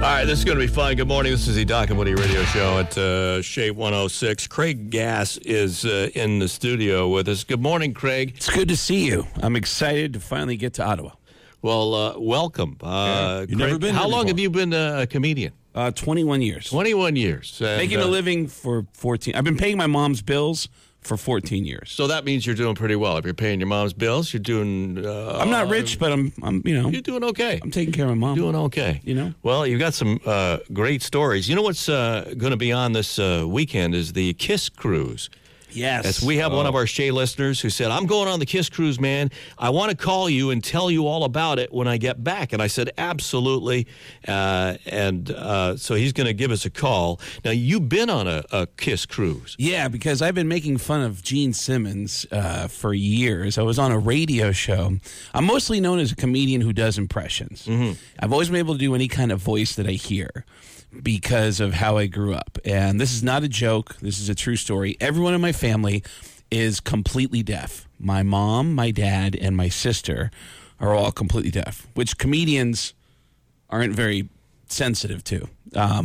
All right, this is going to be fun. Good morning. This is the Doc and Woody Radio Show at Shea 106. Craig Gass is in the studio with us. Good morning, Craig. It's good to see you. I'm excited to finally get to Ottawa. Well, welcome. You've never been How here long before. have you been a comedian? 21 years. 21 years. And, Making a living for 14. I've been paying my mom's bills for 14 years. So that means you're doing pretty well. If you're paying your mom's bills, you're doing... I'm not rich, but I'm You're doing okay. I'm taking care of my mom. Doing okay. You know? Well, you've got some great stories. You know what's going to be on this weekend is the Kiss Cruise. Yes. As we have one of our Shea listeners who said, I'm going on the Kiss Cruise, man. I want to call you and tell you all about it when I get back. And I said, absolutely. So he's going to give us a call. Now, you've been on a Kiss Cruise. Yeah, because I've been making fun of Gene Simmons for years. I was on a radio show. I'm mostly known as a comedian who does impressions. Mm-hmm. I've always been able to do any kind of voice that I hear because of how I grew up. And this is not a joke. This is a true story. Everyone in my family is completely deaf. My mom, my dad, and my sister are all completely deaf, which comedians aren't very sensitive to. I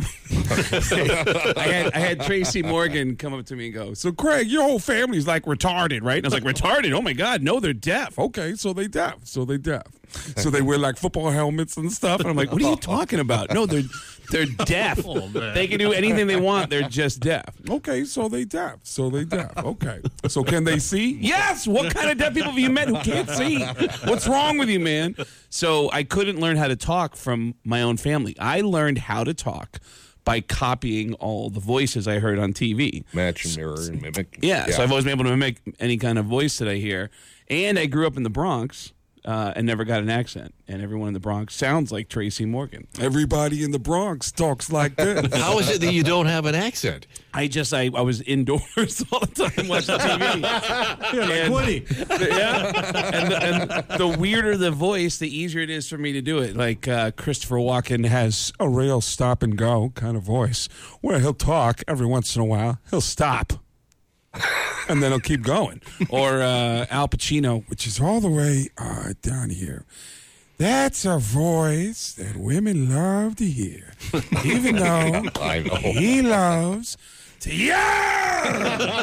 had Tracy Morgan come up to me and go, "So Craig, your whole family's like retarded, right?" And I was like, "Retarded? Oh my God, no, they're deaf." "Okay, so they deaf. So they wear like football helmets and stuff." And I'm like, "What are you talking about?" "No, they're deaf. They can do anything they want. They're just deaf." "Okay, so they deaf. Okay, so can they see?" "Yes." "What kind of deaf people have you met who can't see? What's wrong with you, man?" So I couldn't learn how to talk from my own family. I learned how to talk by copying all the voices I heard on TV. Match and mirror and mimic. Yeah, so I've always been able to mimic any kind of voice that I hear. And I grew up in the Bronx and never got an accent. And everyone in the Bronx sounds like Tracy Morgan. Everybody in the Bronx talks like this. How is it that you don't have an accent? I was indoors all the time watching TV. Like Woody. And the weirder the voice, the easier it is for me to do it. Like Christopher Walken has a real stop and go kind of voice where he'll talk every once in a while. He'll stop. And then he'll keep going. Or Al Pacino, which is all the way down here. That's a voice that women love to hear. Even though I know. he loves to yell.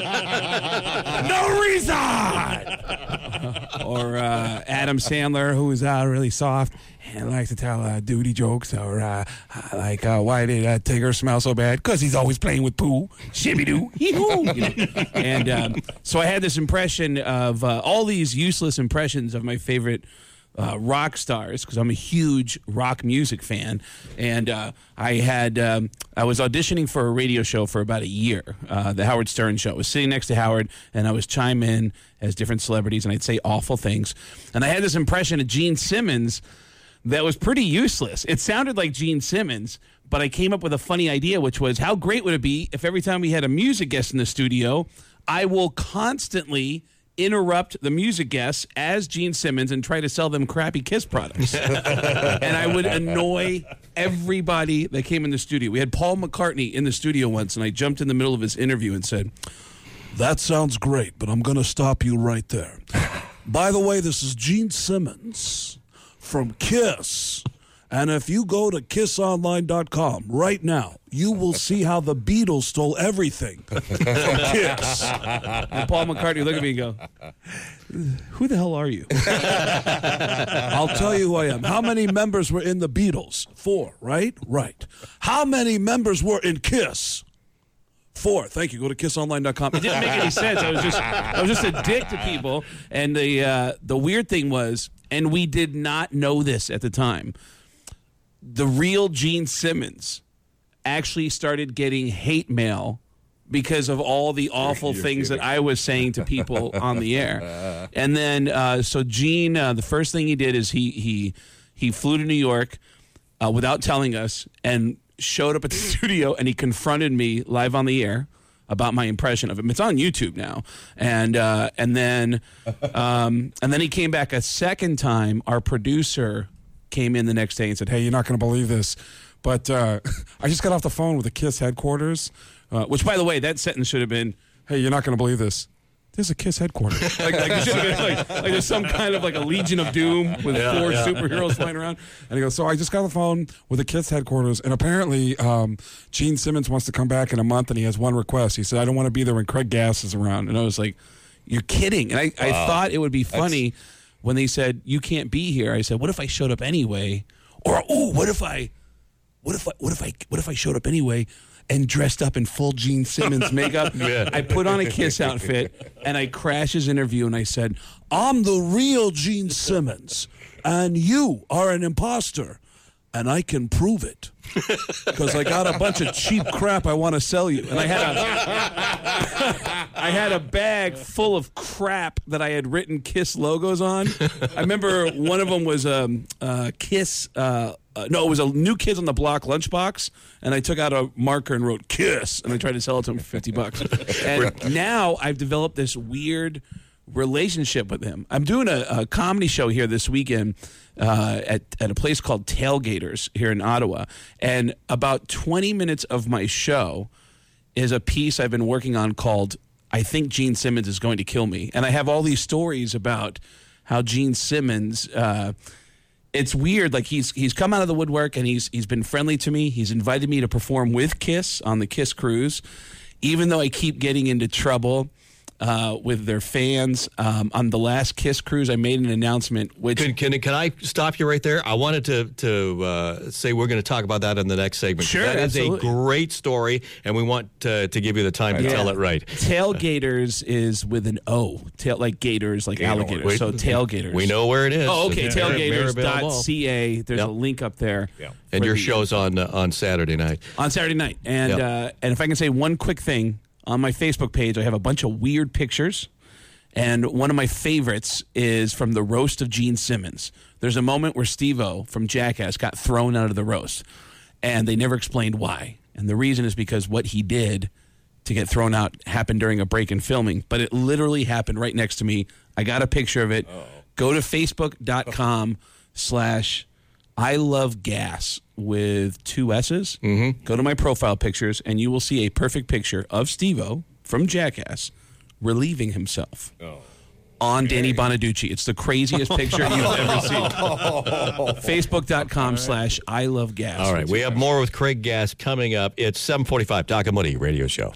No reason. Or Adam Sandler, who is really soft and likes to tell duty jokes. Or why did Tigger smell so bad? Because he's always playing with poo. Shibby-doo. Hee-hoo. And so I had this impression of all these useless impressions of my favorite rock stars, because I'm a huge rock music fan, and I was auditioning for a radio show for about a year, the Howard Stern Show. I was sitting next to Howard, and I was chime in as different celebrities, and I'd say awful things, and I had this impression of Gene Simmons that was pretty useless. It sounded like Gene Simmons, but I came up with a funny idea, which was, how great would it be if every time we had a music guest in the studio, I will constantly interrupt the music guests as Gene Simmons and try to sell them crappy Kiss products. And I would annoy everybody that came in the studio. We had Paul McCartney in the studio once, and I jumped in the middle of his interview and said, "That sounds great, but I'm going to stop you right there. By the way, this is Gene Simmons from Kiss. And if you go to kissonline.com right now, you will see how the Beatles stole everything from Kiss." And Paul McCartney looked at me and go, "Who the hell are you?" "I'll tell you who I am. How many members were in the Beatles? 4, right? Right. How many members were in Kiss? 4. Thank you. Go to kissonline.com. It didn't make any sense. I was just a dick to people. And the weird thing was, and we did not know this at the time, the real Gene Simmons actually started getting hate mail because of all the awful things that I was saying to people on the air. And then, so Gene, the first thing he did is he flew to New York without telling us and showed up at the studio, and he confronted me live on the air about my impression of him. It's on YouTube now. And then he came back a second time. Our producer came in the next day and said, "Hey, you're not going to believe this, but I just got off the phone with the Kiss headquarters," which, by the way, that sentence should have been, "Hey, you're not going to believe this, there's a KISS headquarters. like it should have been like there's some kind of like a Legion of Doom with 4 superheroes flying around. And he goes, so I just got the phone with the KISS headquarters, and apparently Gene Simmons wants to come back in a month, and he has one request. He said, I don't want to be there when Craig Gass is around. And I was like, you're kidding. And I thought it would be funny when they said, you can't be here. I said, what if I showed up anyway? Or, what if I showed up anyway and dressed up in full Gene Simmons makeup? I put on a KISS outfit, and I crashed his interview, and I said, I'm the real Gene Simmons, and you are an imposter, and I can prove it. Because I got a bunch of cheap crap I want to sell you. And I had a bag full of crap that I had written KISS logos on. I remember one of them was KISS... it was a New Kids on the Block lunchbox, and I took out a marker and wrote KISS, and I tried to sell it to him for $50. And now I've developed this weird relationship with him. I'm doing a comedy show here this weekend at a place called Tailgaters here in Ottawa, and about 20 minutes of my show is a piece I've been working on called I Think Gene Simmons is Going to Kill Me. And I have all these stories about how Gene Simmons... it's weird. Like he's come out of the woodwork, and he's been friendly to me. He's invited me to perform with KISS on the KISS cruise, even though I keep getting into trouble with their fans. On the last KISS cruise, I made an announcement. Which can I stop you right there? I wanted to say we're going to talk about that in the next segment. Sure, that absolutely. is a great story, and we want to give you the time to tell it right. Tailgaters is with an O. Like gators, like alligators. So Tailgaters. We know where it is. Oh, okay. Tailgaters.ca. There's a link up there. Yeah. And your show's on Saturday night. On Saturday night. And if I can say one quick thing, on my Facebook page, I have a bunch of weird pictures, and one of my favorites is from the roast of Gene Simmons. There's a moment where Steve-O from Jackass got thrown out of the roast, and they never explained why. And the reason is because what he did to get thrown out happened during a break in filming, but it literally happened right next to me. I got a picture of it. Go to facebook.com/ILoveGas with 2 S's. Mm-hmm. Go to my profile pictures, and you will see a perfect picture of Steve-O from Jackass relieving himself on Danny Bonaducci. It's the craziest picture you've ever seen. Facebook.com/ILoveGas. All right, we have more with Craig Gass coming up. It's 7:45, Doc and Money Radio Show.